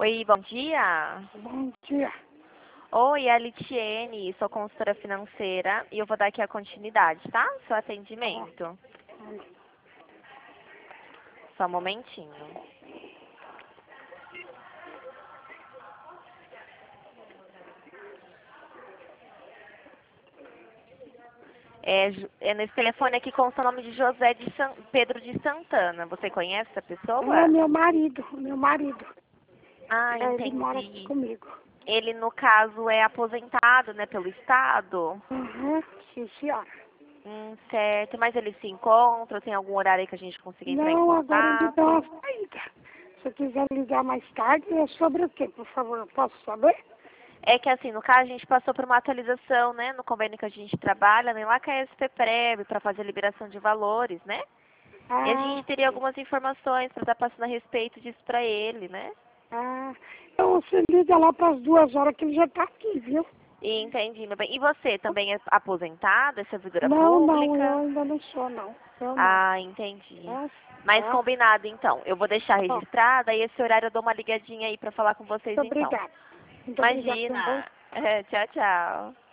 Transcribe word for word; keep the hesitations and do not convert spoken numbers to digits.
Oi, bom dia. Bom dia. Oi, é a Litiene, sou consultora financeira e eu vou dar aqui a continuidade, tá? Seu atendimento. Só um momentinho. É, Ju- é nesse telefone aqui consta o nome de José de San- Pedro de Santana. Você conhece essa pessoa? É meu marido, meu marido. Ah, É, ele mora aqui entendi. comigo. Ele, no caso, é aposentado, né, pelo Estado? Uhum, sim, senhora. Hum, certo. Mas ele se encontra? Tem algum horário aí que a gente consiga entrar em Não, agora ele deu uma contato? saída. Se quiser ligar mais tarde, é sobre o quê, por favor? Eu posso saber? É que assim, no caso a gente passou por uma atualização, né, no convênio que a gente trabalha, né, lá com a S P Prev, para fazer a liberação de valores, né? E a Ah, gente teria sim. algumas informações para estar passando a respeito disso para ele, né? Ah, então você liga lá para as duas horas que ele já está aqui, viu? E entendi, meu bem. E você também é aposentado, é servidora Não, não, eu pública? ainda não sou, não. Eu não. Ah, entendi. Tá? Mas Tá? combinado então. Eu vou deixar Bom, registrada e esse horário eu dou uma ligadinha aí para falar com vocês muito então. obrigada. Muito obrigada. Um bom Imagina. Tchau, tchau.